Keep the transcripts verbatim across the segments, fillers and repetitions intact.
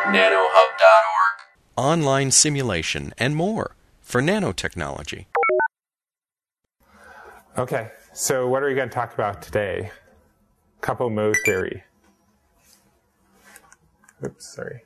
nanohub dot org. Online simulation and more for nanotechnology. Okay, so what are we going to talk about today? Couple mode theory. Oops, sorry.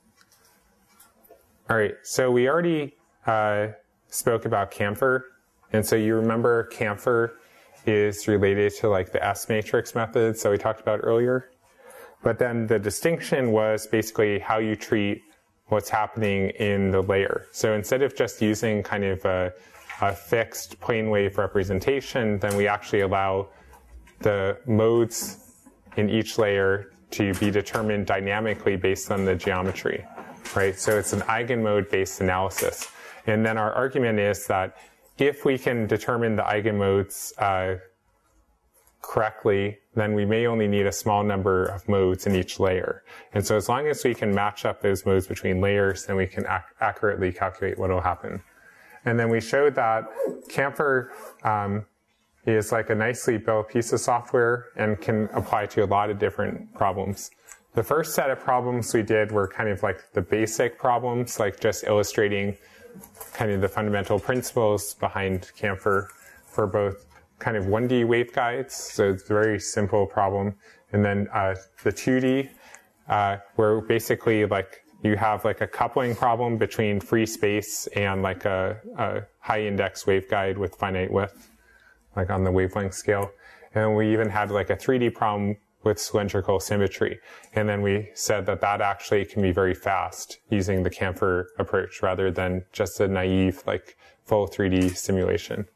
All right, so we already uh, spoke about Camphor, and so you remember Camphor is related to like the S matrix methods that we talked about earlier. But then the distinction was basically how you treat what's happening in the layer. So instead of just using kind of a, a fixed plane wave representation, then we actually allow the modes in each layer to be determined dynamically based on the geometry, right? So it's an eigenmode-based analysis. And then our argument is that if we can determine the eigenmodes uh, correctly, then we may only need a small number of modes in each layer. And so as long as we can match up those modes between layers, then we can ac accurately calculate what will happen. And then we showed that Camphor um, is like a nicely built piece of software and can apply to a lot of different problems. The first set of problems we did were kind of like the basic problems, like just illustrating kind of the fundamental principles behind Camphor for both kind of one D waveguides, so it's a very simple problem. And then uh, the two D, uh, where basically like you have like a coupling problem between free space and like a, a high index waveguide with finite width, like on the wavelength scale. And we even had like a three D problem with cylindrical symmetry. And then we said that that actually can be very fast using the Camphor approach rather than just a naive like full three D simulation.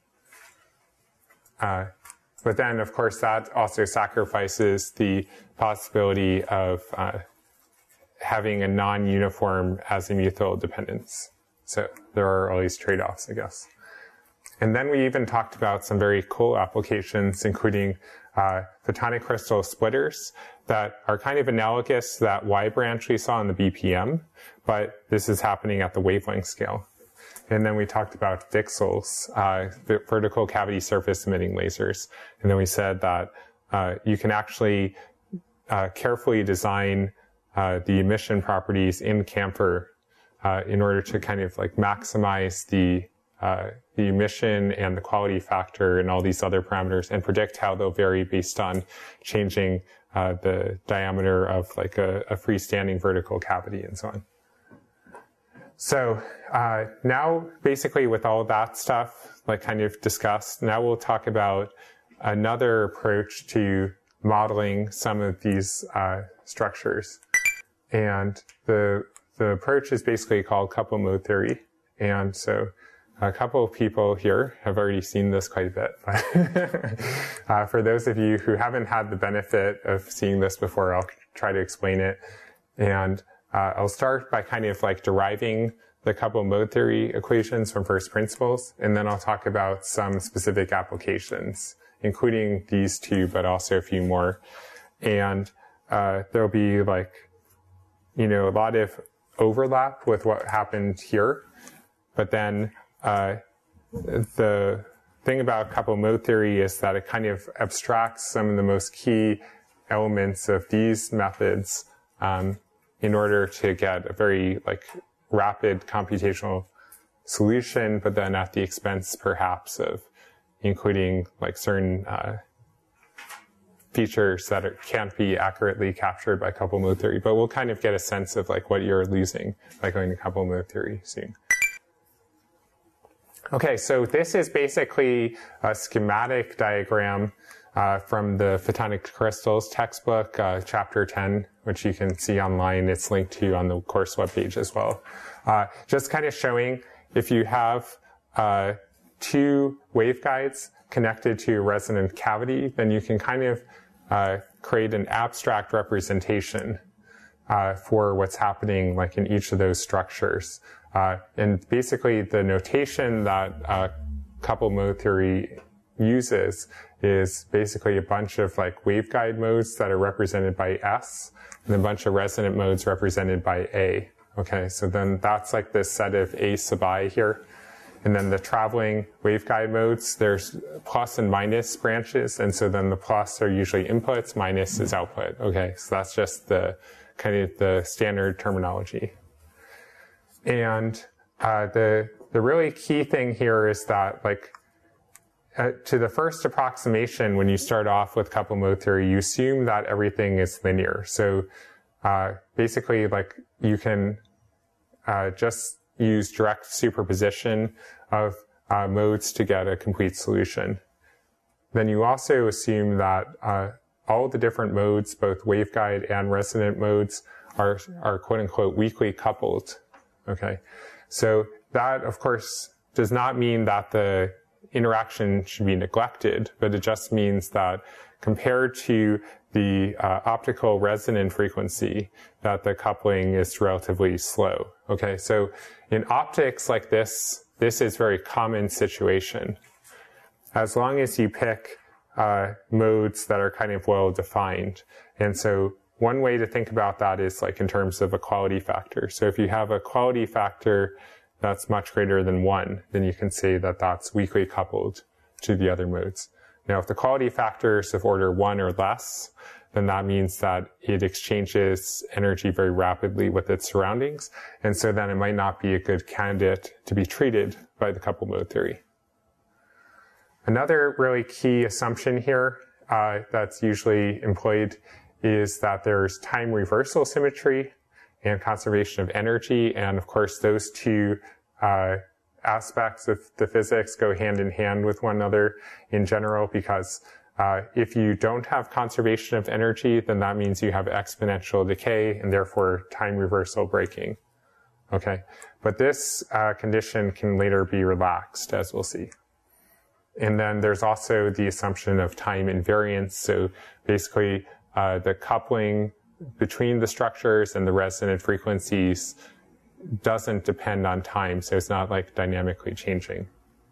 Uh, but then, of course, that also sacrifices the possibility of uh, having a non-uniform azimuthal dependence. So there are all these trade-offs, I guess. And then we even talked about some very cool applications, including uh, photonic crystal splitters that are kind of analogous to that Y branch we saw in the B P M, but this is happening at the wavelength scale. And then we talked about V C S E Ls, uh, vertical cavity surface emitting lasers. And then we said that uh, you can actually uh, carefully design uh, the emission properties in Camphor uh, in order to kind of like maximize the uh, the emission and the quality factor and all these other parameters and predict how they'll vary based on changing uh, the diameter of like a, a freestanding vertical cavity and so on. So uh, now, basically, with all that stuff, like kind of discussed, now we'll talk about another approach to modeling some of these uh, structures. And the the approach is basically called couple mode theory. And so a couple of people here have already seen this quite a bit. But uh, for those of you who haven't had the benefit of seeing this before, I'll try to explain it. And Uh, I'll start by kind of like deriving the couple mode theory equations from first principles, and then I'll talk about some specific applications, including these two, but also a few more. And uh, there'll be like, you know, a lot of overlap with what happened here. But then uh, the thing about couple mode theory is that it kind of abstracts some of the most key elements of these methods um, in order to get a very like rapid computational solution, but then at the expense perhaps of including like certain uh, features that are, can't be accurately captured by couple mode theory. But we'll kind of get a sense of like what you're losing by going to couple mode theory soon. Okay, so this is basically a schematic diagram uh, from the Photonic Crystals textbook, uh, chapter ten, which you can see online. It's linked to on the course webpage as well. Uh, just kind of showing if you have uh, two waveguides connected to a resonant cavity, then you can kind of uh, create an abstract representation uh, for what's happening like in each of those structures. Uh, and basically the notation that uh, couple mode theory uses is basically a bunch of like waveguide modes that are represented by S and a bunch of resonant modes represented by A. Okay, so then that's like this set of A sub I here. And then the traveling waveguide modes, there's plus and minus branches. And so then the plus are usually inputs, minus is output. Okay, so that's just the kind of the standard terminology. And uh, the the really key thing here is that, like, uh, to the first approximation, when you start off with coupled mode theory, you assume that everything is linear. So uh, basically, like, you can uh, just use direct superposition of uh, modes to get a complete solution. Then you also assume that uh, all the different modes, both waveguide and resonant modes, are, are quote-unquote weakly coupled. Okay, so that, of course, does not mean that the interaction should be neglected, but it just means that compared to the uh, optical resonant frequency, that the coupling is relatively slow. Okay, so in optics like this, this is a very common situation. As long as you pick uh, modes that are kind of well defined. And so one way to think about that is like in terms of a quality factor. So if you have a quality factor that's much greater than one, then you can say that that's weakly coupled to the other modes. Now, if the quality factor is of order one or less, then that means that it exchanges energy very rapidly with its surroundings. And so then it might not be a good candidate to be treated by the coupled mode theory. Another really key assumption here uh, that's usually employed is that there's time reversal symmetry and conservation of energy. And of course, those two uh, aspects of the physics go hand in hand with one another in general, because uh, if you don't have conservation of energy, then that means you have exponential decay and therefore time reversal breaking. Okay, but this uh, condition can later be relaxed, as we'll see. And then there's also the assumption of time invariance. So basically, uh, the coupling between the structures and the resonant frequencies doesn't depend on time, so it's not like dynamically changing.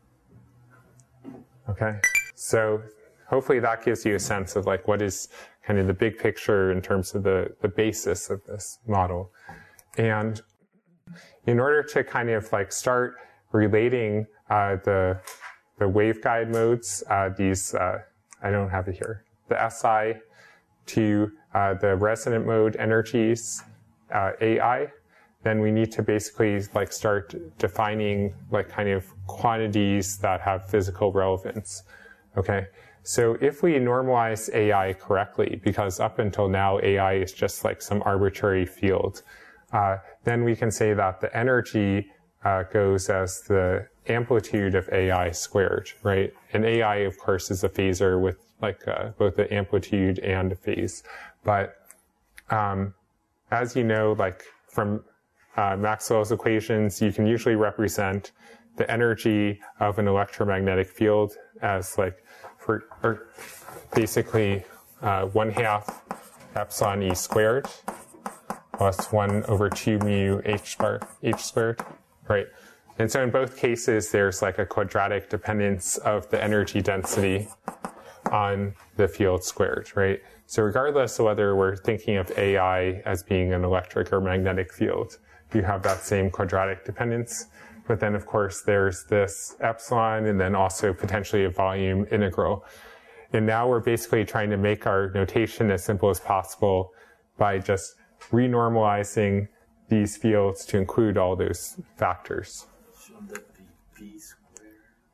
Okay, so hopefully that gives you a sense of like what is kind of the big picture in terms of the, the basis of this model. And in order to kind of like start relating uh, the the waveguide modes, uh, these, uh, I don't have it here, the S I to uh, the resonant mode energies, uh, A I, then we need to basically like start defining like kind of quantities that have physical relevance. Okay, so if we normalize A I correctly, because up until now A I is just like some arbitrary field, uh, then we can say that the energy uh, goes as the amplitude of A I squared, right? And A I, of course, is a phasor with like uh, both the amplitude and a phase. But um, as you know, like from uh, Maxwell's equations, you can usually represent the energy of an electromagnetic field as like for or basically uh, one half epsilon E squared plus one over two mu H bar H squared, right? And so in both cases, there's like a quadratic dependence of the energy density on the field squared, right? So regardless of whether we're thinking of A I as being an electric or magnetic field, you have that same quadratic dependence. But then, of course, there's this epsilon and then also potentially a volume integral. And now we're basically trying to make our notation as simple as possible by just renormalizing these fields to include all those factors. Shouldn't that be p squared?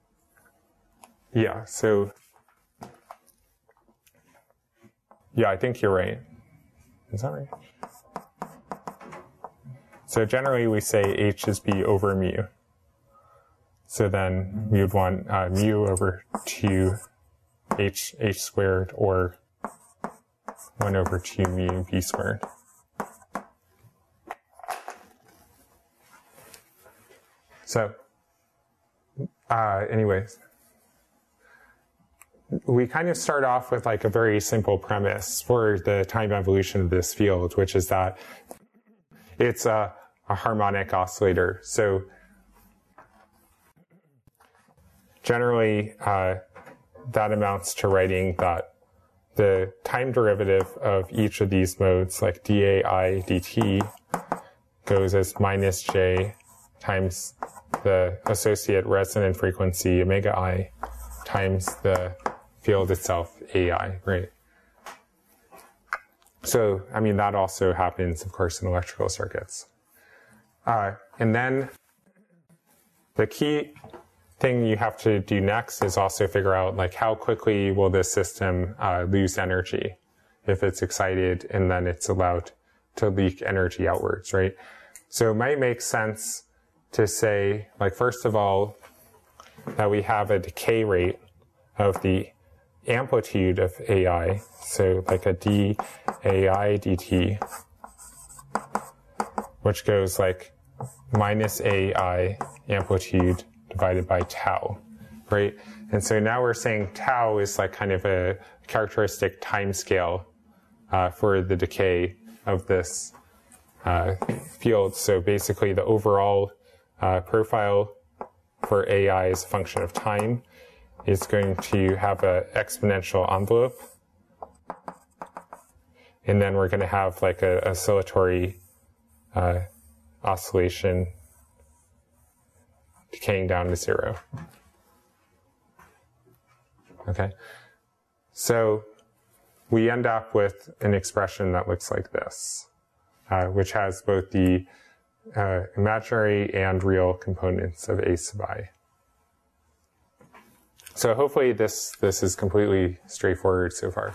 Yeah, so, yeah, I think you're right. Is that right? So generally we say H is B over mu. So then we would want uh, mu over two H, H squared, or one over two mu B squared. So, uh, anyways, we kind of start off with like a very simple premise for the time evolution of this field, which is that it's a, a harmonic oscillator. So generally, uh, that amounts to writing that the time derivative of each of these modes, like dAi dt, goes as minus j times the associate resonant frequency omega I times the field itself A I, right? So, I mean, that also happens, of course, in electrical circuits. Uh, and then the key thing you have to do next is also figure out, like, how quickly will this system uh, lose energy if it's excited and then it's allowed to leak energy outwards, right? So it might make sense to say, like, first of all, that we have a decay rate of the amplitude of A I, so like a d A I dt, which goes like minus A I amplitude divided by tau, right? And so now we're saying tau is like kind of a characteristic time scale uh, for the decay of this uh, field. So basically the overall uh, profile for A I as a function of time is going to have an exponential envelope. And then we're going to have like a oscillatory uh, oscillation decaying down to zero. Okay. So we end up with an expression that looks like this, uh, which has both the uh, imaginary and real components of A sub I. So hopefully this, this is completely straightforward so far.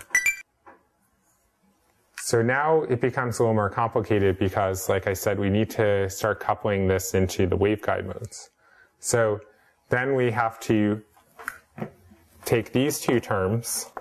So now it becomes a little more complicated because, like I said, we need to start coupling this into the waveguide modes. So then we have to take these two terms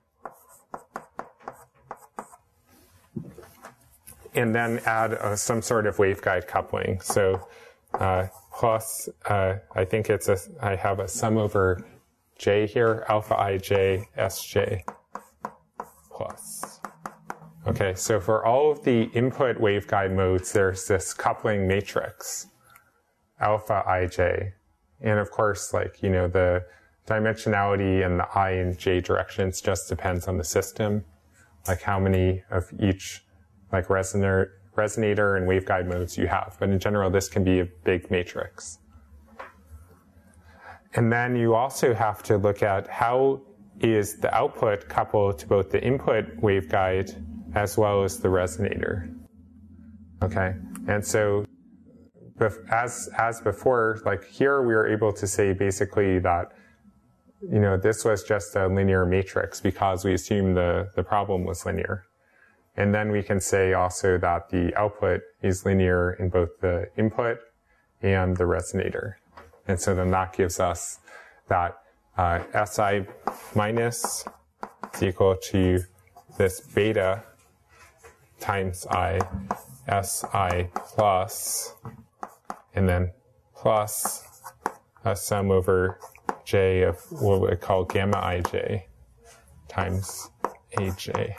and then add uh, some sort of waveguide coupling. So uh, plus, uh, I think it's a, I have a sum over j here, alpha ij sj plus. Okay, so for all of the input waveguide modes, there's this coupling matrix, alpha ij. And of course, like, you know, the dimensionality and the I and j directions just depends on the system, like how many of each like resonator, resonator and waveguide modes you have. But in general, this can be a big matrix. And then you also have to look at how is the output coupled to both the input waveguide as well as the resonator. Okay, and so as as before, like here we were able to say basically that, you know, this was just a linear matrix because we assumed the, the problem was linear. And then we can say also that the output is linear in both the input and the resonator. And so then that gives us that uh, Si minus is equal to this beta times I, Si plus, and then plus a sum over j of what we call gamma ij times aj.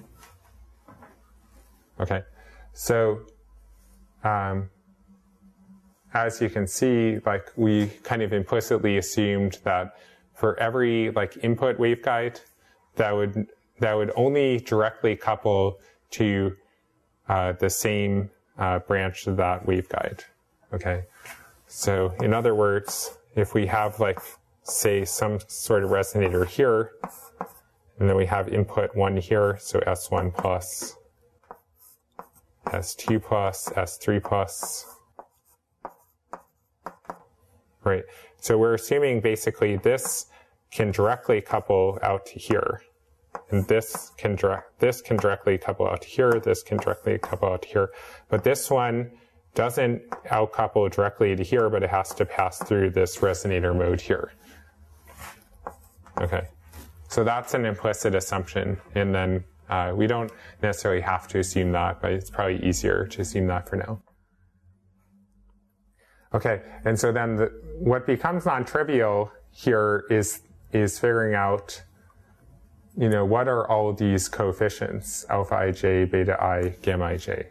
Okay, so um, as you can see, like we kind of implicitly assumed that for every like input waveguide, that would that would only directly couple to uh, the same uh, branch of that waveguide. Okay, so in other words, if we have like say some sort of resonator here, and then we have input one here, so S one plus, S two plus, S three plus. Right, so we're assuming basically this can directly couple out to here, and this can direct, this can directly couple out to here, this can directly couple out to here, but this one doesn't outcouple directly to here, but it has to pass through this resonator mode here. Okay, so that's an implicit assumption, and then uh, we don't necessarily have to assume that, but it's probably easier to assume that for now. Okay, and so then the, what becomes non-trivial here is is figuring out, you know, what are all of these coefficients, alpha ij, beta I, gamma ij.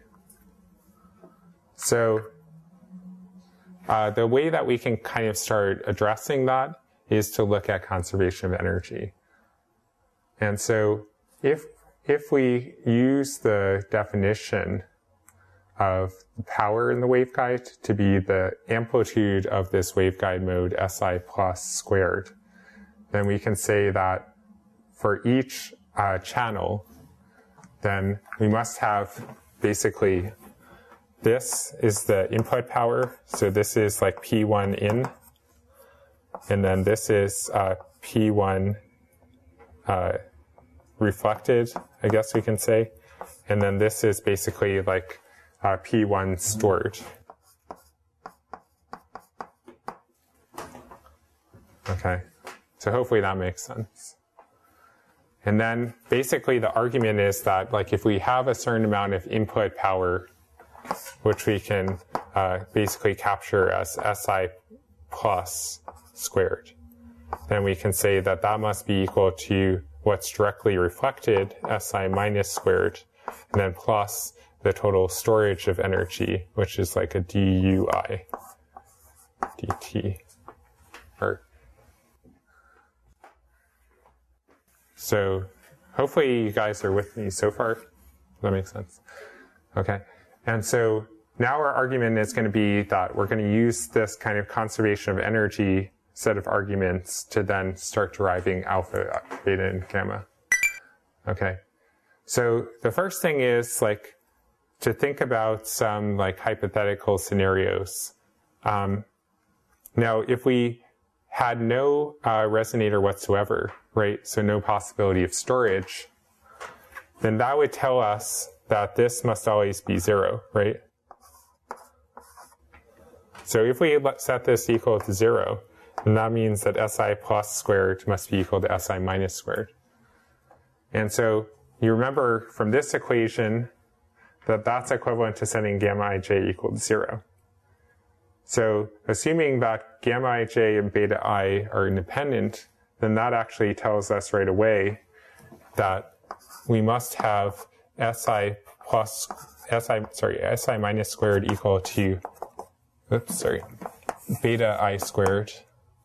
So uh, the way that we can kind of start addressing that is to look at conservation of energy. And so if if we use the definition of power in the waveguide to be the amplitude of this waveguide mode Si plus squared, then we can say that for each uh, channel, then we must have basically this is the input power. So this is like P one in, and then this is uh, P one uh, reflected, I guess we can say. And then this is basically like uh, P one stored. Okay, so hopefully that makes sense. And then basically the argument is that like if we have a certain amount of input power, which we can uh, basically capture as Si plus squared, then we can say that that must be equal to what's directly reflected, Si minus squared, and then plus the total storage of energy, which is like a dui dt. Or, so hopefully you guys are with me so far. Does that make sense? Okay. And so now our argument is going to be that we're going to use this kind of conservation of energy set of arguments to then start deriving alpha, beta, and gamma. Okay. So the first thing is like to think about some like hypothetical scenarios. Um, now, if we had no uh, resonator whatsoever, right, so no possibility of storage, then that would tell us that this must always be zero, right? So if we set this equal to zero, then that means that Si plus squared must be equal to Si minus squared. And so you remember from this equation that that's equivalent to setting gamma ij equal to zero. So assuming that gamma ij and beta I are independent, then that actually tells us right away that we must have Si plus Si sorry Si minus squared equal to oops sorry beta I squared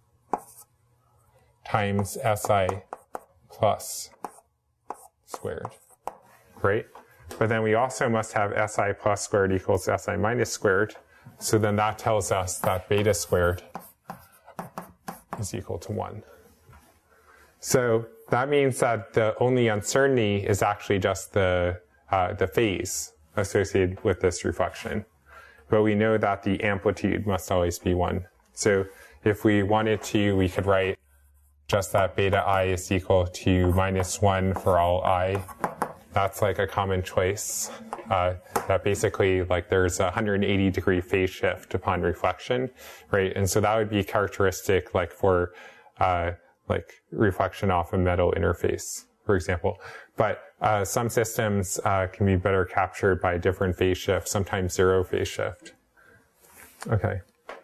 times Si plus squared, right? But then we also must have Si plus squared equals Si minus squared. So then that tells us that beta squared is equal to one. So that means that the only uncertainty is actually just the, uh, the phase associated with this reflection. But we know that the amplitude must always be one. So if we wanted to, we could write just that beta I is equal to minus one for all I. That's like a common choice. Uh, that basically, like, there's a one hundred eighty degree phase shift upon reflection, right? And so that would be characteristic, like, for, uh, like, reflection off a metal interface, for example. But, uh, some systems, uh, can be better captured by different phase shift, sometimes zero phase shift. Okay.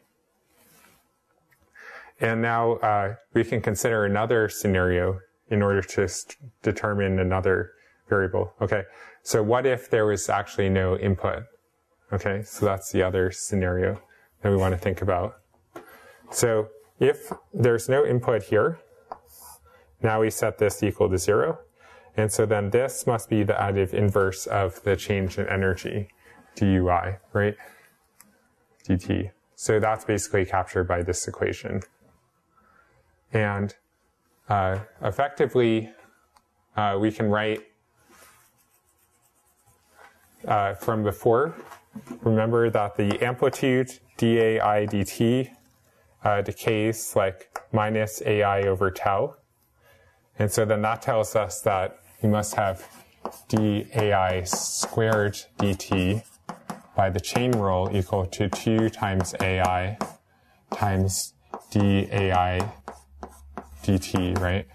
And now, uh, we can consider another scenario in order to st- determine another variable. Okay, so what if there was actually no input? Okay, so that's the other scenario that we want to think about. So if there's no input here, now we set this equal to zero. And so then this must be the additive inverse of the change in energy, dui, right? dt. So that's basically captured by this equation. And uh, effectively, uh, we can write Uh, from before, remember that the amplitude dai dt uh, decays like minus ai over tau. And so then that tells us that we must have dai squared dt by the chain rule equal to two times ai times dai dt, right?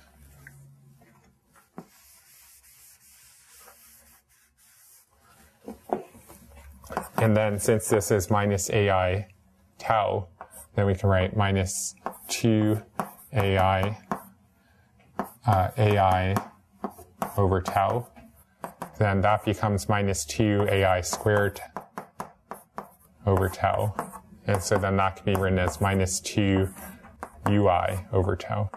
And then since this is minus ai tau, then we can write minus two ai uh, ai over tau. Then that becomes minus two ai squared over tau. And so then that can be written as minus two ui over tau.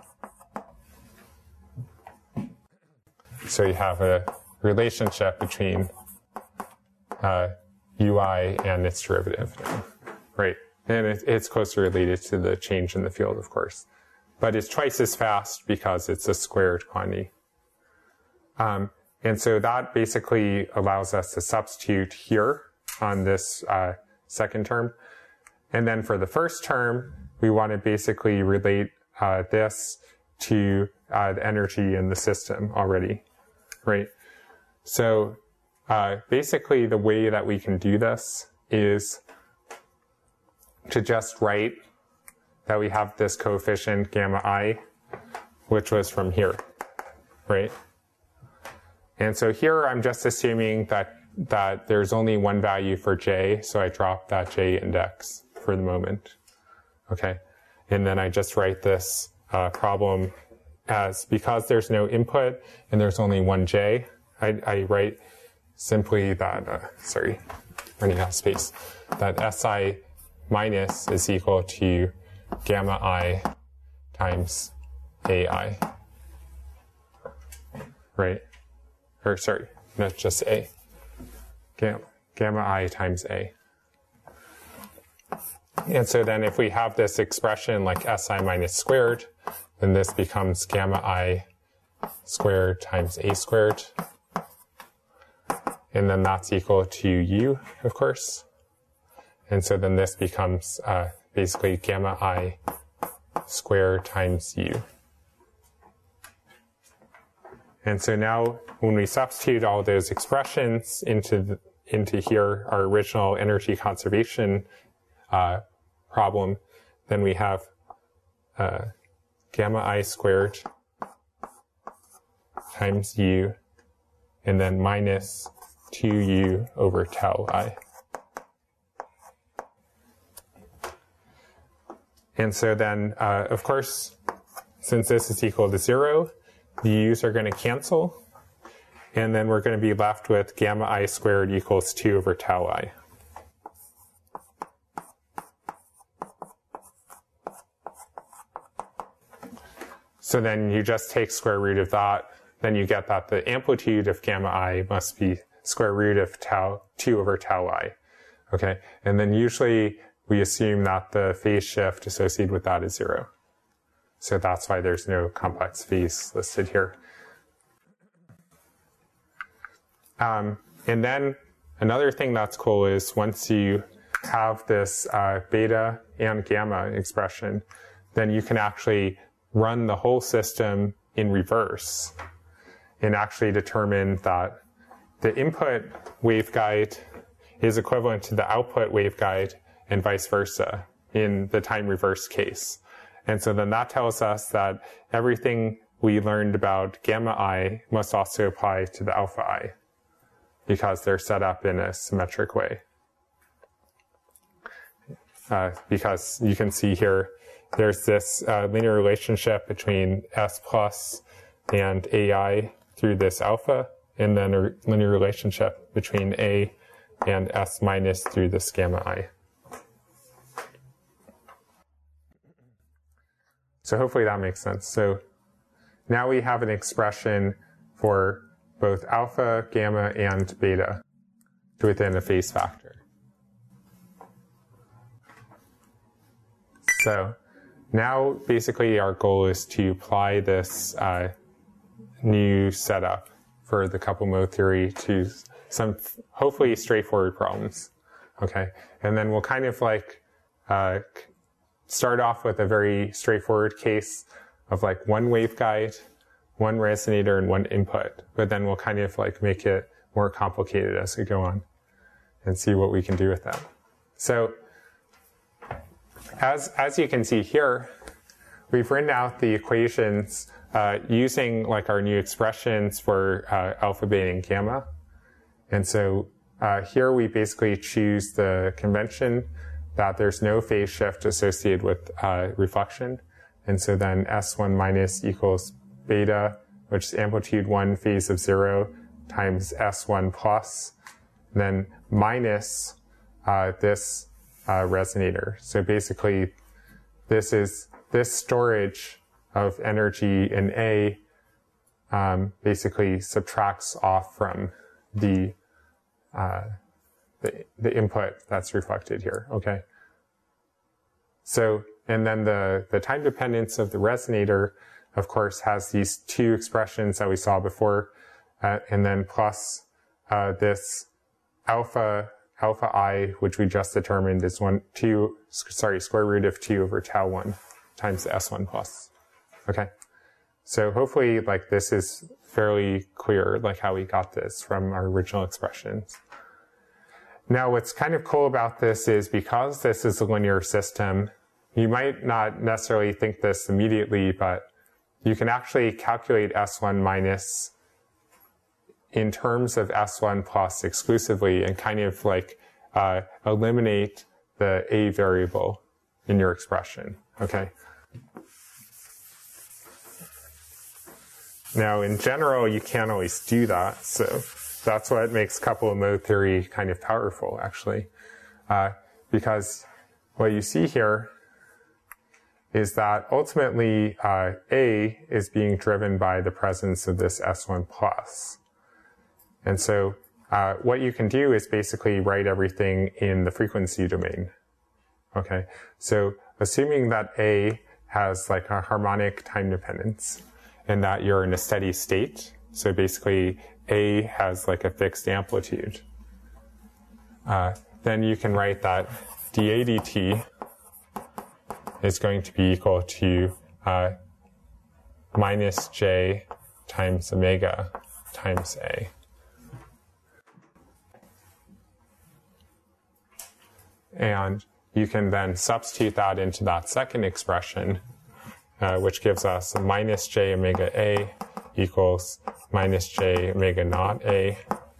So you have a relationship between uh, ui and its derivative now, right? And it, it's closely related to the change in the field, of course. But it's twice as fast because it's a squared quantity. Um, and so that basically allows us to substitute here on this uh, second term. And then for the first term, we want to basically relate uh, this to uh, the energy in the system already, right? So uh, basically the way that we can do this is to just write that we have this coefficient gamma I, which was from here, right? And so here I'm just assuming that, that there's only one value for j, so I drop that j index for the moment, okay? And then I just write this uh, problem as, because there's no input and there's only one j, I, I write simply that, uh, sorry, running out of space, that Si minus is equal to gamma I times Ai, right? Or sorry, not just A. Gamma, gamma I times A. And so then if we have this expression like Si minus squared, then this becomes gamma I squared times A squared. And then that's equal to U, of course. And so then this becomes uh, basically gamma I squared times U. And so now when we substitute all those expressions into, the, into here, our original energy conservation uh, problem, then we have uh, gamma I squared times U, and then minus two U over tau I. And so then, uh, of course, since this is equal to zero, the u's are going to cancel. And then we're going to be left with gamma I squared equals two over tau I. So then you just take square root of that. Then you get that the amplitude of gamma I must be square root of tau, two over tau I. Okay, and then usually we assume that the phase shift associated with that is zero. So that's why there's no complex phase listed here. Um, and then another thing that's cool is once you have this uh, beta and gamma expression, then you can actually run the whole system in reverse and actually determine that the input waveguide is equivalent to the output waveguide and vice versa in the time reverse case. And so then that tells us that everything we learned about gamma I must also apply to the alpha I, because they're set up in a symmetric way. Uh, because you can see here, there's this uh, linear relationship between S plus and A I through this alpha, and then a linear relationship between A and S minus through this gamma I. So hopefully that makes sense. So now we have an expression for both alpha, gamma, and beta within a phase factor. So now basically our goal is to apply this uh, new setup for the couple mode theory to some hopefully straightforward problems. Okay, and then we'll kind of like uh, start off with a very straightforward case of like one waveguide, one resonator, and one input. But then we'll kind of like make it more complicated as we go on and see what we can do with that. So as, as you can see here, we've written out the equations uh, using like our new expressions for uh, alpha, beta, and gamma. And so uh, here we basically choose the convention that there's no phase shift associated with uh, reflection. And so then S one minus equals beta, which is amplitude one, phase of zero, times S one plus, and then minus uh, this uh, resonator. So basically, this is this storage of energy in A um, basically subtracts off from the uh, The, the input that's reflected here, okay? So, and then the, the time dependence of the resonator, of course, has these two expressions that we saw before. uh, and then plus uh, this alpha alpha I, which we just determined is one two sorry square root of two over tau one times the S one plus. Okay, so hopefully like this is fairly clear, like how we got this from our original expressions. Now, what's kind of cool about this is because this is a linear system, you might not necessarily think this immediately, but you can actually calculate S one minus in terms of S one plus exclusively and kind of like uh, eliminate the A variable in your expression, okay? Now, in general, you can't always do that, so that's what makes coupled mode theory kind of powerful, actually, uh, because what you see here is that ultimately uh, A is being driven by the presence of this S one plus. And so uh, what you can do is basically write everything in the frequency domain. Okay, so assuming that A has like a harmonic time dependence and that you're in a steady state, so basically A has like a fixed amplitude, uh, then you can write that dA dt is going to be equal to uh, minus J times omega times A. And you can then substitute that into that second expression, uh, which gives us minus J omega A equals minus J omega naught A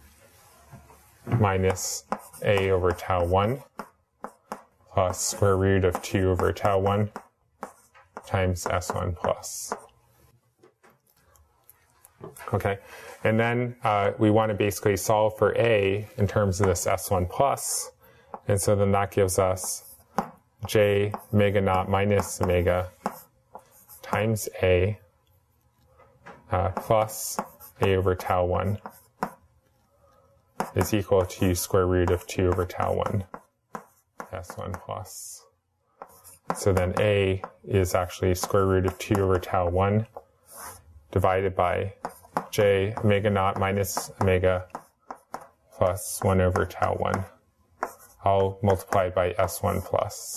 minus A over tau one plus square root of two over tau one times S one plus. Okay, and then uh, we want to basically solve for A in terms of this S one plus, and so then that gives us J omega naught minus omega times A uh, plus A over tau one is equal to square root of two over tau one S one plus. So then A is actually square root of two over tau one divided by J omega naught minus omega plus one over tau one, all multiplied by S one plus.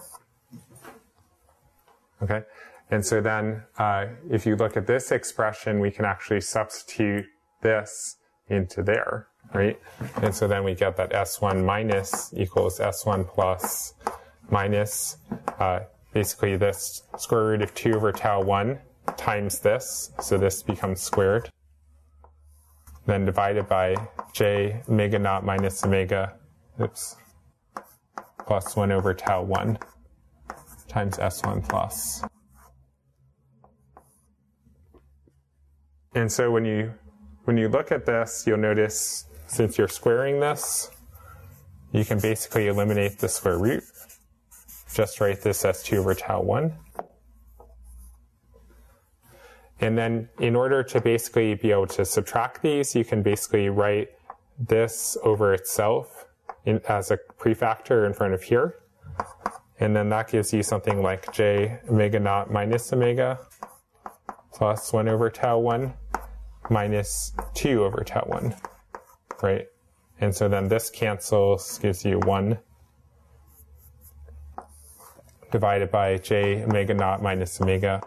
Okay, and so then uh, if you look at this expression, we can actually substitute this into there, right? And so then we get that S one minus equals S one plus minus uh, basically this square root of two over tau one times this, so this becomes squared, then divided by J omega naught minus omega, oops, plus one over tau one times S one plus. And so when you when you look at this, you'll notice since you're squaring this, you can basically eliminate the square root. Just write this as two over tau one. And then in order to basically be able to subtract these, you can basically write this over itself in, as a prefactor in front of here. And then that gives you something like J omega naught minus omega plus one over tau one minus two over tau one, right? And so then this cancels, gives you one divided by J omega naught minus omega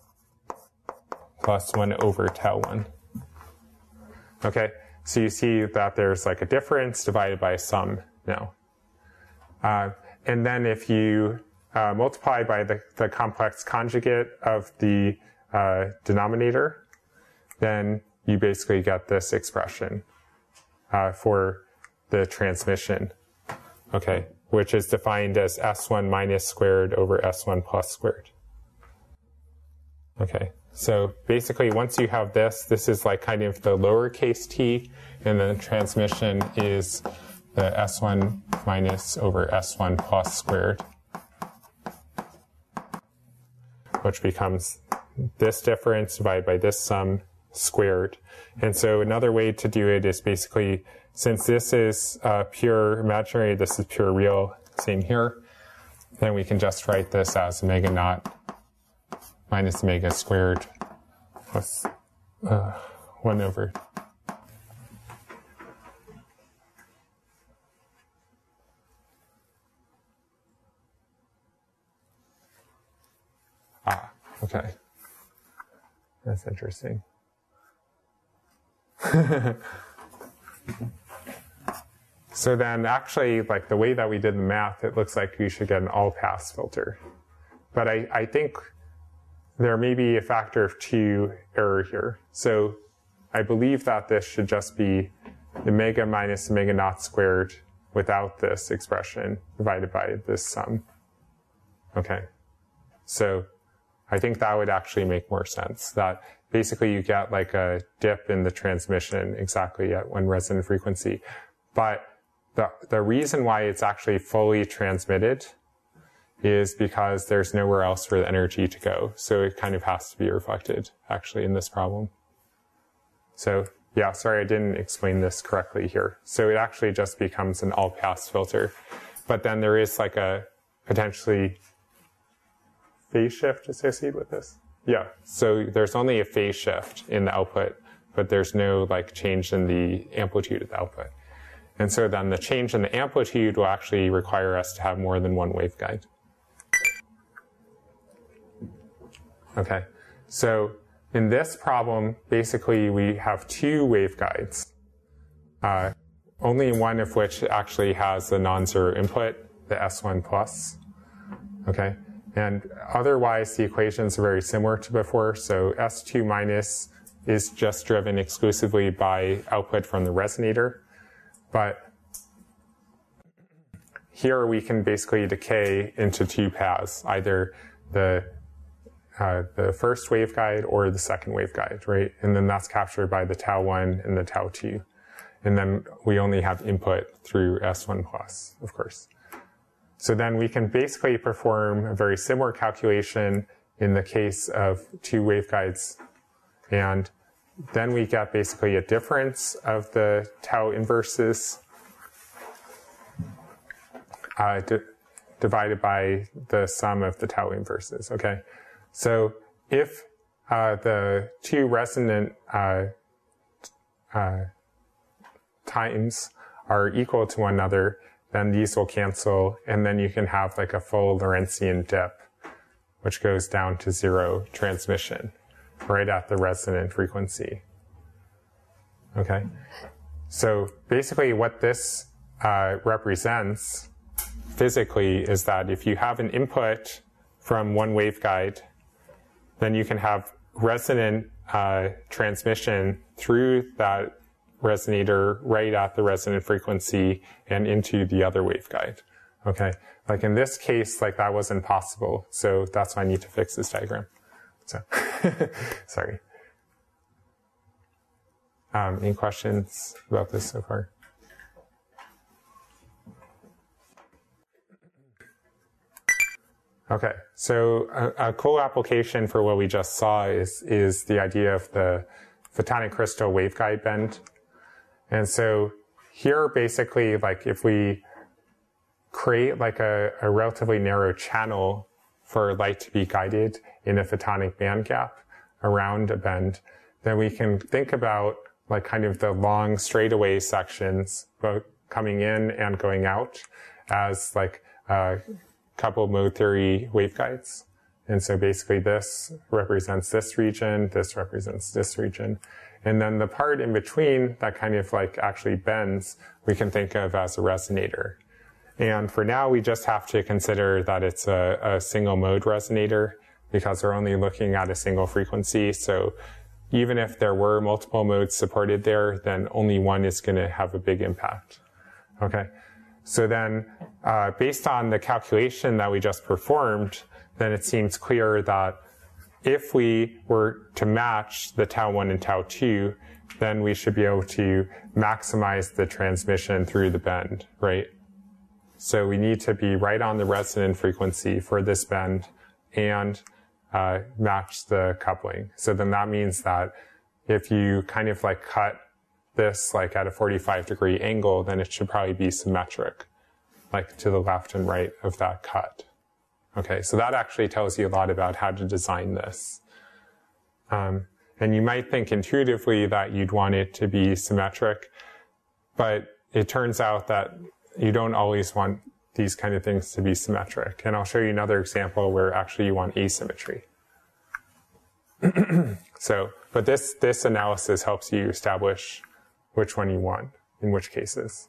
plus one over tau one. Okay, so you see that there's like a difference divided by a sum now. Uh, and then if you uh, multiply by the, the complex conjugate of the uh, denominator, then you basically get this expression uh, for the transmission, okay, which is defined as S one minus squared over S one plus squared. Okay, so basically once you have this, this is like kind of the lowercase t, and then the transmission is the S one minus over S one plus squared, which becomes this difference divided by this sum squared. And so another way to do it is basically, since this is uh, pure imaginary, this is pure real, same here, then we can just write this as omega naught minus omega squared plus uh, one over Okay. That's interesting. So then actually, like the way that we did the math, it looks like you should get an all-pass filter. But I, I think there may be a factor of two error here. So I believe that this should just be omega minus omega naught squared without this expression divided by this sum. Okay. So I think that would actually make more sense. That basically you get like a dip in the transmission exactly at one resonant frequency. But the, the reason why it's actually fully transmitted is because there's nowhere else for the energy to go. So it kind of has to be reflected actually in this problem. So yeah, sorry, I didn't explain this correctly here. So it actually just becomes an all-pass filter. But then there is like a potentially phase shift associated with this. Yeah, so there's only a phase shift in the output, but there's no like change in the amplitude of the output. And so then the change in the amplitude will actually require us to have more than one waveguide. Okay, so in this problem, basically we have two waveguides, uh, only one of which actually has a non-zero input, the S one plus. Okay, and otherwise the equations are very similar to before. So S two minus is just driven exclusively by output from the resonator. But here we can basically decay into two paths, either the uh, the first waveguide or the second waveguide, right? And then that's captured by the tau one and the tau two. And then we only have input through S one plus, of course. So then we can basically perform a very similar calculation in the case of two waveguides. And then we get basically a difference of the tau inverses uh, di divided by the sum of the tau inverses, okay? So if uh, the two resonant uh, uh, times are equal to one another, then these will cancel, and then you can have like a full Lorentzian dip, which goes down to zero transmission right at the resonant frequency. Okay, so basically what this uh, represents physically is that if you have an input from one waveguide, then you can have resonant uh, transmission through that resonator right at the resonant frequency and into the other waveguide. Okay, like in this case, like that wasn't possible, so that's why I need to fix this diagram. So, sorry. Um, any questions about this so far? Okay, so a, a cool application for what we just saw is, is the idea of the photonic crystal waveguide bend. And so here, basically, like if we create like a, a relatively narrow channel for light to be guided in a photonic band gap around a bend, then we can think about like kind of the long straightaway sections, both coming in and going out, as like uh, coupled mode theory waveguides. And so basically this represents this region, this represents this region. And then the part in between that kind of like actually bends, we can think of as a resonator. And for now, we just have to consider that it's a, a single mode resonator because we're only looking at a single frequency. So even if there were multiple modes supported there, then only one is going to have a big impact. Okay. So then, uh, based on the calculation that we just performed, then it seems clear that if we were to match the tau one and tau two, then we should be able to maximize the transmission through the bend, right? So we need to be right on the resonant frequency for this bend and uh, match the coupling. So then that means that if you kind of like cut this like at a forty-five degree angle, then it should probably be symmetric, like to the left and right of that cut. Okay, so that actually tells you a lot about how to design this. Um, and you might think intuitively that you'd want it to be symmetric, but it turns out that you don't always want these kind of things to be symmetric. And I'll show you another example where actually you want asymmetry. So, but this, this analysis helps you establish which one you want in which cases.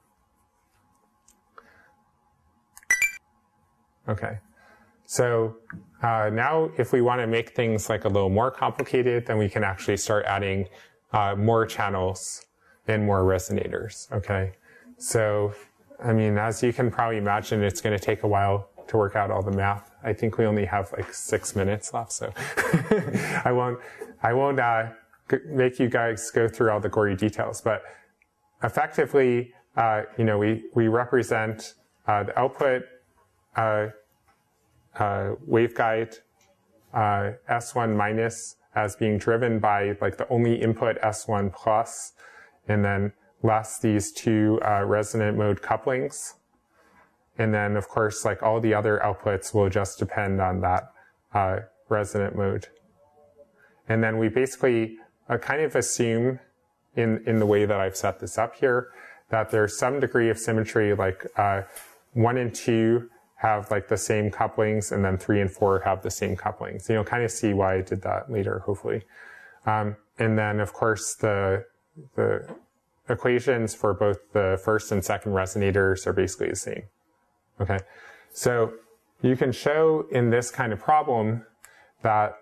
Okay. So uh, now if we want to make things like a little more complicated, then we can actually start adding uh, more channels and more resonators. Okay. So, I mean, as you can probably imagine, it's going to take a while to work out all the math. I think we only have like six minutes left, so I won't, I won't uh, make you guys go through all the gory details. But effectively, uh, you know, we we represent uh, the output uh, uh, waveguide uh, S one minus as being driven by like the only input S one plus, and then less these two uh, resonant mode couplings. And then, of course, like all the other outputs will just depend on that uh, resonant mode. And then we basically uh, kind of assume in, in the way that I've set this up here that there's some degree of symmetry, like uh, one and two have like the same couplings, and then three and four have the same couplings. And you'll kind of see why I did that later, hopefully. Um, and then, of course, the, the equations for both the first and second resonators are basically the same. Okay, so you can show in this kind of problem that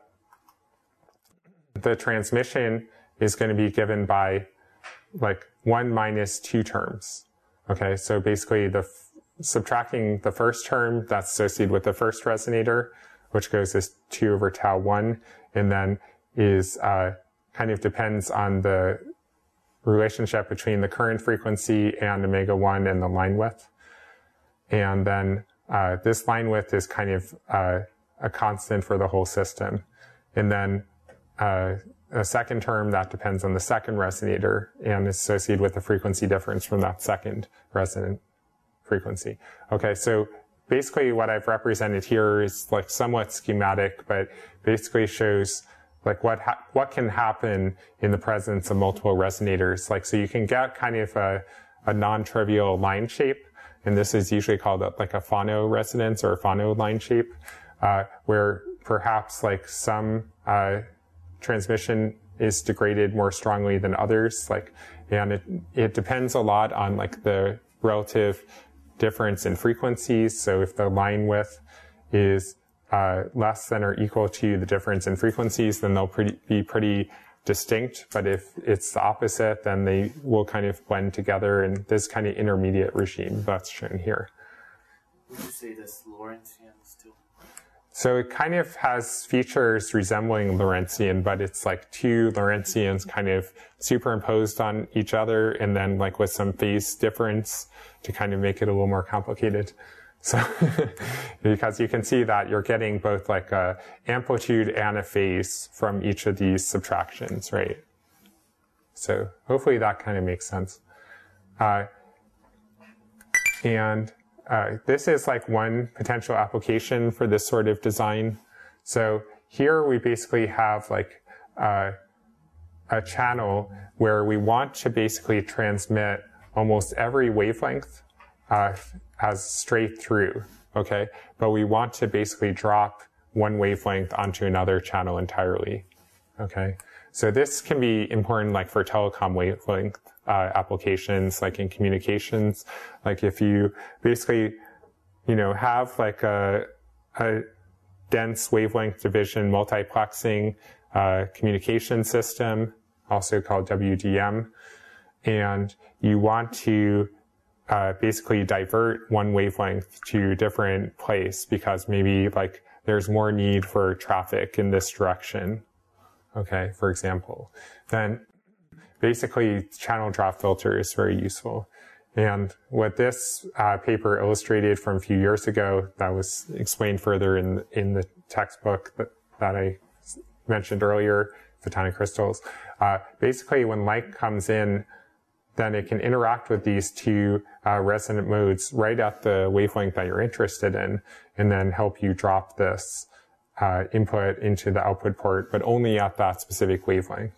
the transmission is going to be given by like one minus two terms. Okay, so basically the subtracting the first term that's associated with the first resonator, which goes as two over tau one, and then is uh, kind of depends on the relationship between the current frequency and omega one and the line width. And then uh, this line width is kind of uh, a constant for the whole system. And then uh, a second term that depends on the second resonator and is associated with the frequency difference from that second resonant frequency. Okay, so basically what I've represented here is like somewhat schematic, but basically shows like what ha what can happen in the presence of multiple resonators. Like, so you can get kind of a, a non-trivial line shape. And this is usually called a, like a phono resonance or a phono line shape, uh, where perhaps like some uh, transmission is degraded more strongly than others. Like, and it it depends a lot on like the relative difference in frequencies. So if the line width is uh, less than or equal to the difference in frequencies, then they'll pretty, be pretty distinct, but if it's the opposite, then they will kind of blend together in this kind of intermediate regime that's shown here. Would you say that's Lorentzian still? So it kind of has features resembling Lorentzian, but it's like two Lorentzians kind of superimposed on each other, and then like with some phase difference to kind of make it a little more complicated. So, because you can see that you're getting both like a amplitude and a phase from each of these subtractions, right? So hopefully that kind of makes sense. Uh, and uh, this is like one potential application for this sort of design. So here we basically have like uh, a channel where we want to basically transmit almost every wavelength Uh, as straight through, okay? But we want to basically drop one wavelength onto another channel entirely, okay? So this can be important like for telecom wavelength uh, applications, like in communications. Like if you basically, you know, have like a, a dense wavelength division multiplexing uh, communication system, also called W D M, and you want to Uh, basically divert one wavelength to a different place because maybe like there's more need for traffic in this direction, okay, for example, then basically channel drop filter is very useful. And what this uh, paper illustrated from a few years ago that was explained further in, in the textbook that, that I mentioned earlier, photonic crystals, uh, basically when light comes in, then it can interact with these two uh, resonant modes right at the wavelength that you're interested in, and then help you drop this uh, input into the output port, but only at that specific wavelength.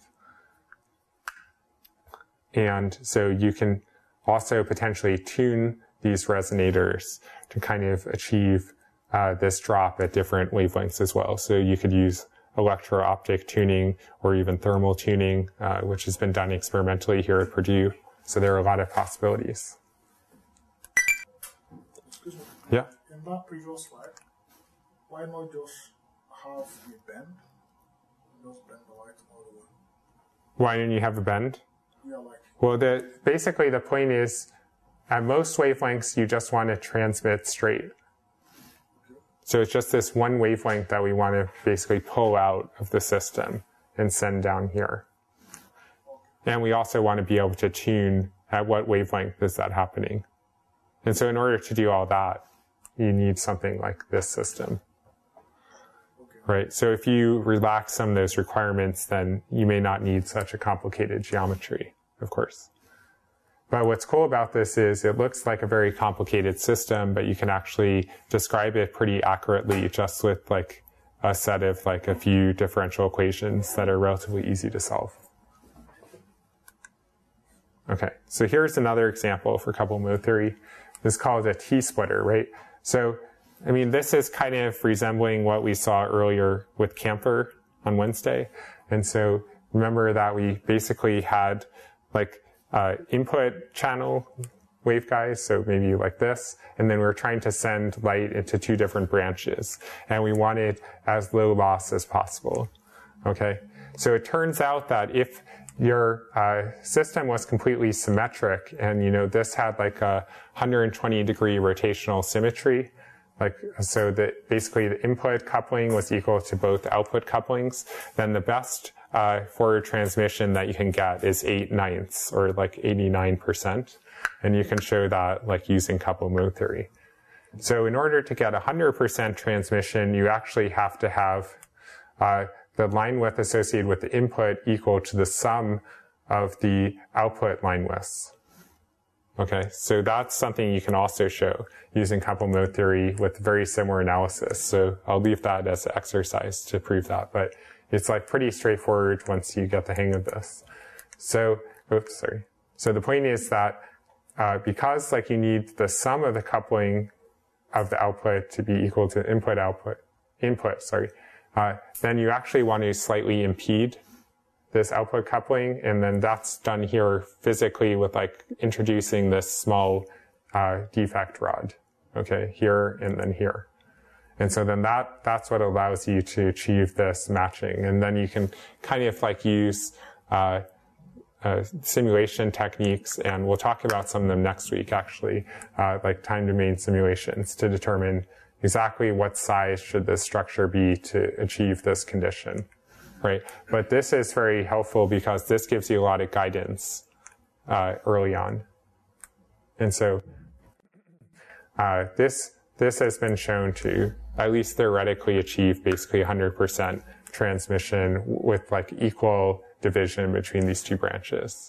And so you can also potentially tune these resonators to kind of achieve uh, this drop at different wavelengths as well. So you could use electro-optic tuning or even thermal tuning, uh, which has been done experimentally here at Purdue. So there are a lot of possibilities. Excuse me. Yeah. In that previous slide, why not just have a bend? Just bend the light all the way. Why didn't you have a bend? Yeah, like. Well, the, basically the point is, at most wavelengths, you just want to transmit straight. So it's just this one wavelength that we want to basically pull out of the system and send down here. And we also want to be able to tune at what wavelength is that happening. And so in order to do all that, you need something like this system. Right? So if you relax some of those requirements, then you may not need such a complicated geometry, of course. But what's cool about this is it looks like a very complicated system, but you can actually describe it pretty accurately just with like a set of like a few differential equations that are relatively easy to solve. Okay, so here's another example for couple mode theory. This is called a T-splitter, right? So, I mean, this is kind of resembling what we saw earlier with Camphor on Wednesday. And so remember that we basically had like uh, input channel waveguides, so maybe like this, and then we were trying to send light into two different branches, and we wanted as low loss as possible. Okay, so it turns out that if your uh, system was completely symmetric, and you know this had like a one hundred twenty degree rotational symmetry, like so that basically the input coupling was equal to both output couplings, then the best uh, Fourier transmission that you can get is eight ninths, or like eighty-nine percent. And you can show that like using couple mode theory. So in order to get one hundred percent transmission, you actually have to have uh, the line width associated with the input equal to the sum of the output line widths. Okay, so that's something you can also show using couple mode theory with very similar analysis. So I'll leave that as an exercise to prove that, but it's like pretty straightforward once you get the hang of this. So, oops, sorry. So the point is that uh, because like you need the sum of the coupling of the output to be equal to input output, input, sorry, uh, then you actually want to slightly impede this output coupling, and then that's done here physically with like introducing this small uh, defect rod, okay, here and then here. And so then that, that's what allows you to achieve this matching. And then you can kind of like use uh, uh, simulation techniques, and we'll talk about some of them next week actually, uh, like time domain simulations to determine exactly what size should this structure be to achieve this condition. Right, but this is very helpful because this gives you a lot of guidance uh, early on, and so uh, this this has been shown to at least theoretically achieve basically one hundred percent transmission with like equal division between these two branches.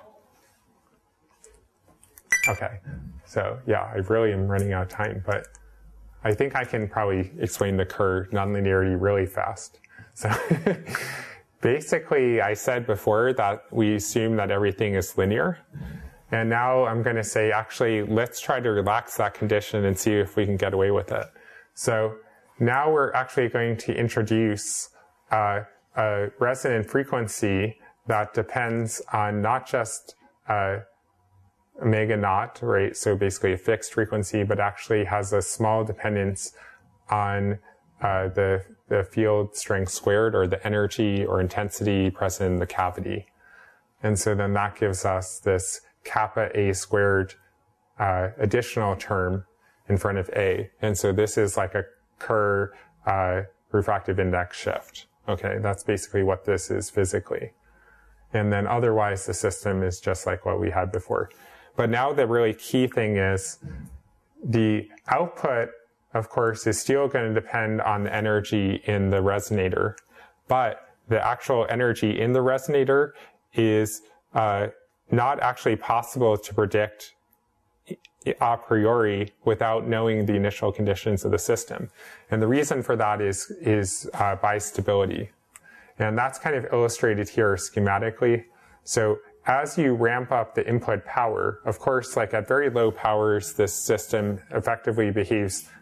Okay, so yeah, I really am running out of time, but I think I can probably explain the Kerr nonlinearity really fast. So basically, I said before that we assume that everything is linear. And now I'm going to say, actually, let's try to relax that condition and see if we can get away with it. So now we're actually going to introduce uh, a resonant frequency that depends on not just uh, omega naught, right? So basically a fixed frequency, but actually has a small dependence on uh, the the field strength squared, or the energy or intensity present in the cavity. And so then that gives us this kappa A squared uh, additional term in front of A. And so this is like a Kerr uh, refractive index shift. Okay, that's basically what this is physically. And then otherwise the system is just like what we had before. But now the really key thing is the output, of course, is still going to depend on the energy in the resonator, but the actual energy in the resonator is uh, not actually possible to predict a priori without knowing the initial conditions of the system. And the reason for that is, is uh, bistability. And that's kind of illustrated here schematically. So as you ramp up the input power, of course, like at very low powers, this system effectively behaves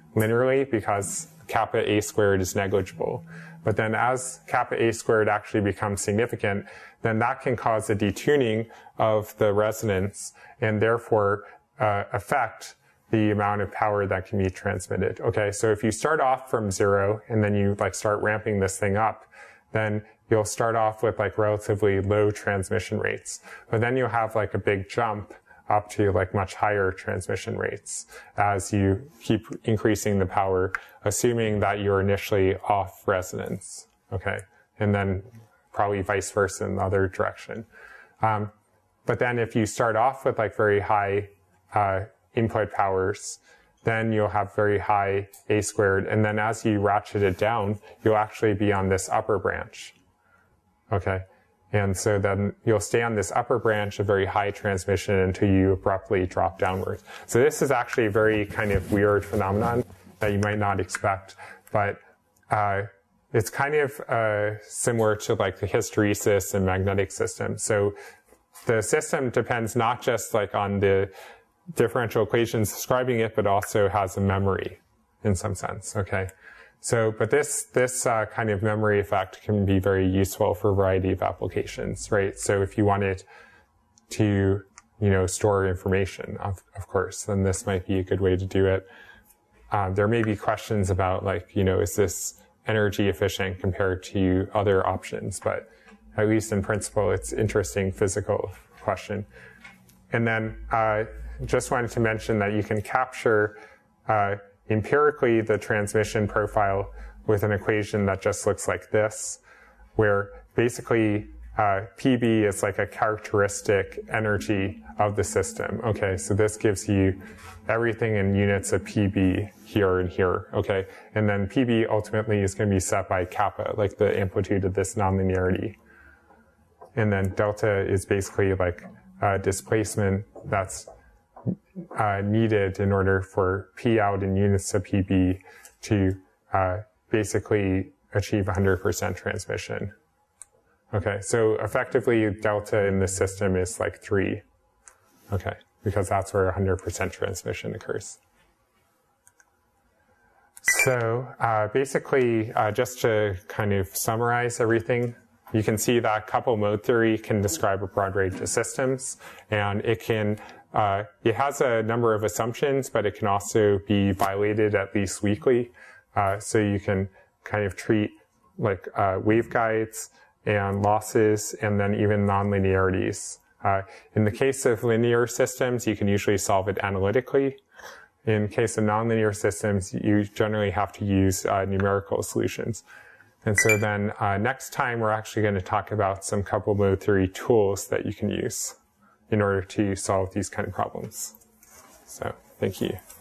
linearly because kappa a squared is negligible. But then as kappa a squared actually becomes significant, then that can cause a detuning of the resonance and therefore uh, affect the amount of power that can be transmitted. Okay, so if you start off from zero and then you like start ramping this thing up, then you'll start off with like relatively low transmission rates. But then you'll have like a big jump up to like much higher transmission rates as you keep increasing the power, assuming that you're initially off resonance, okay? And then probably vice versa in the other direction. Um, but then if you start off with like very high uh, input powers, then you'll have very high a squared, and then as you ratchet it down, you'll actually be on this upper branch, okay? And so then you'll stay on this upper branch of very high transmission until you abruptly drop downward. So this is actually a very kind of weird phenomenon that you might not expect, but uh, it's kind of uh, similar to like the hysteresis and magnetic system. So the system depends not just like on the differential equations describing it, but also has a memory in some sense, okay? So, but this, this uh, kind of memory effect can be very useful for a variety of applications, right? So if you wanted to, you know, store information, of, of course, then this might be a good way to do it. Um, there may be questions about like, you know, is this energy efficient compared to other options? But at least in principle, it's an interesting physical question. And then uh, just wanted to mention that you can capture uh, empirically the transmission profile with an equation that just looks like this, where basically uh, P B is like a characteristic energy of the system. Okay, so this gives you everything in units of P B here and here, okay? And then P B ultimately is going to be set by kappa, like the amplitude of this nonlinearity. And then delta is basically like uh, displacement that's Uh, needed in order for P out in units of P B to uh, basically achieve one hundred percent transmission. Okay, so effectively delta in the system is like three. Okay, because that's where one hundred percent transmission occurs. So uh, basically, uh, just to kind of summarize everything, you can see that couple mode theory can describe a broad range of systems, and it can Uh, it has a number of assumptions, but it can also be violated at least weakly. Uh, so you can kind of treat like uh, waveguides and losses and then even nonlinearities. Uh, in the case of linear systems, you can usually solve it analytically. In case of nonlinear systems, you generally have to use uh, numerical solutions. And so then uh, next time, we're actually going to talk about some couple mode theory tools that you can use in order to solve these kind of problems. So, thank you.